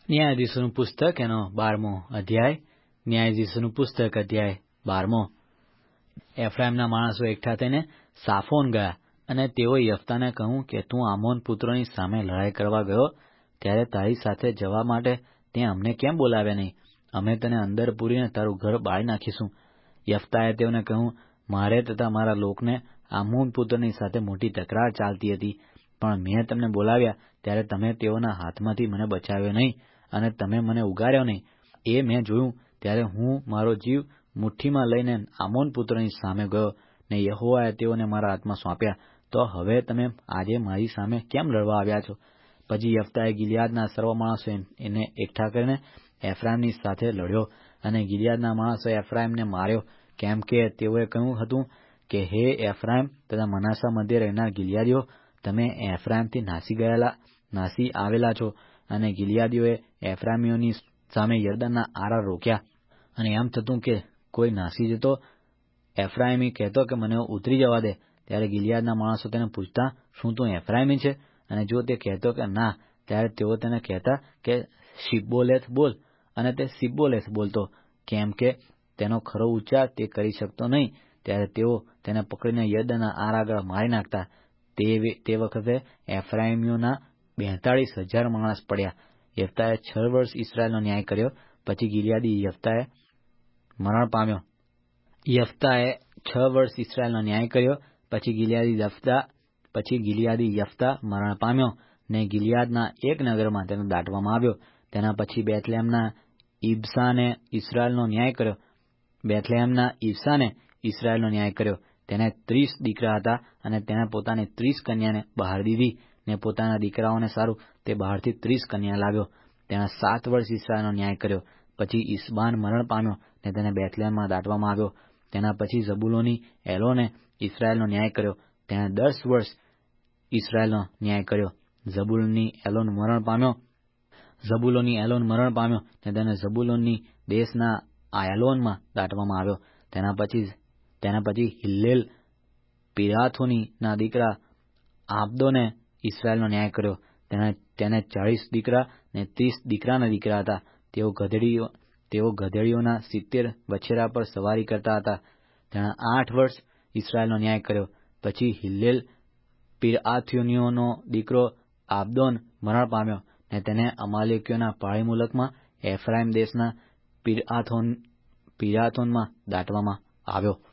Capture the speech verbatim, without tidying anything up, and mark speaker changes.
Speaker 1: ન્યાયાધીશોનું પુસ્તક એનો બારમો અધ્યાય. ન્યાયાધીશોનું પુસ્તક અધ્યાય બારમો. એફ્રાઈમના માણસો એકઠા થઈને સાફોન ગયા, અને તેઓએ યફતાને કહ્યું કે તું આમોન પુત્રોની સામે લડાઈ કરવા ગયો, ત્યારે તારી સાથે જવા માટે તે અમને કેમ બોલાવ્યા નહીં? અમે તને અંદર પૂરીને તારું ઘર બાળી નાખીશું. યફતાએ તેઓને કહ્યું, મારે તથા મારા લોકને આમોન પુત્રની સાથે મોટી તકરાર ચાલતી હતી, પણ મેં તમને બોલાવ્યા ત્યારે તમે તેઓના હાથમાંથી મને બચાવ્યો નહીં, અને તમે મને ઉગાર્યો નહીં. એ મેં જોયું ત્યારે હું મારો જીવ મુઠ્ઠીમાં લઈને આમોન પુત્રોની સામે ગયો, ને યહોવાએ તેઓને મારા હાથમાં સોંપ્યા. તો હવે તમે આજે મારી સામે કેમ લડવા આવ્યા છો? પછી યફતાએ ગિલિયાદના સર્વ માણસો એને એકઠા કરીને એફ્રાઈમની સાથે લડ્યો, અને ગિલિયાદના માણસોએ એફ્રાઈમને માર્યો, કેમ કે તેઓએ કહ્યું હતું કે હે એફ્રાઈમ તથા મનાસા મધ્યે રહેનાર ગિલિયાદીઓ, તમે એફ્રાઈમથી નાસી ગયેલા નાસી આવેલા છો. અને ગિલિયાદીઓએ એફ્રાઈમીઓની સામે યરદનના આરા રોક્યા. અને એમ થતું કે કોઈ નાસી જતો એફ્રાઈમી કહેતો કે મને ઉતરી જવા દે, ત્યારે ગિલિયાદના માણસો તેને પૂછતા, શું તું એફ્રાઈમી છે? અને જો તે કહેતો કે ના, ત્યારે તેઓ તેને કહેતા કે શિબ્બોલેથ બોલ, અને તે શિબ્બોલેથ બોલતો, કેમ કે તેનો ખરો ઉચ્ચાર તે કરી શકતો નહીં. ત્યારે તેઓ તેને પકડીને યરદનના આર આગળ મારી નાખતા. તે તે વખતે એફ્રાઈમીઓના બેતાળીસ હજાર માણસ પડ્યા. યફતાએ છ વર્ષ ઇસ્રાયેલનો ન્યાય કર્યો, પછી ગિલિયાદી યફતાએ મરણ પામ્યો. યફતાએ છ વર્ષ ઇસ્રાયેલનો ન્યાય કર્યો, પછી ગિલિયાદી યફતા પછી ગિલિયાદી યફતા મરણ પામ્યો, ને ગિલિયાદના એક નગરમાં તેને દાટવામાં આવ્યો. તેના પછી બેથલેહમના ઇબસાને ઇસ્રાયેલનો ન્યાય કર્યો. બેથલેહમના ઇબસાને ઇસ્રાયેલનો ન્યાય કર્યો. તેને ત્રીસ દીકરા હતા, અને તેણે પોતાની ત્રીસ કન્યાને બહાર દીધી, ને પોતાના દીકરાઓને સારું તે બહારથી ત્રીસ કન્યા લાવ્યો. તેણે સાત વર્ષ ઇસ્રાયેલનો ન્યાય કર્યો. પછી ઇસબાન મરણ પામ્યો, ને તેને બેથલેહમમાં દાટવામાં આવ્યો. તેના પછી ઝબુલોની એલોને ઇસ્રાયેલનો ન્યાય કર્યો. તેણે દસ વર્ષ ઇસ્રાયેલનો ન્યાય કર્યો. ઝબુલની એલોન મરણ પામ્યો ઝબુલોની એલોન મરણ પામ્યો ને તેને ઝબુલોની દેશના આયલોનમાં દાટવામાં આવ્યો. તેના પછી તેના પછી હિલ્લેલ પિરાથોનીના દીકરા આબદોને ઇસ્રાયેલનો ન્યાય કર્યો. તેણે તેને ચાળીસ દીકરા ને ત્રીસ દીકરાના દીકરા હતા. તેઓ ગધેડીઓ તેઓ ગધેડીઓના સિત્તેર વછેરા પર સવારી કરતા હતા. તેણે આઠ વર્ષ ઇસ્રાયેલનો ન્યાય કર્યો. પછી હિલ્લેલ પિરાથોનીઓનો દીકરો આબદોન મરણ પામ્યો, ને તેને અમાલેકીઓના પાળી મુલકમાં એફ્રાઈમ દેશના પિરાથોન પિરાથોનમાં દાટવામાં આવ્યો.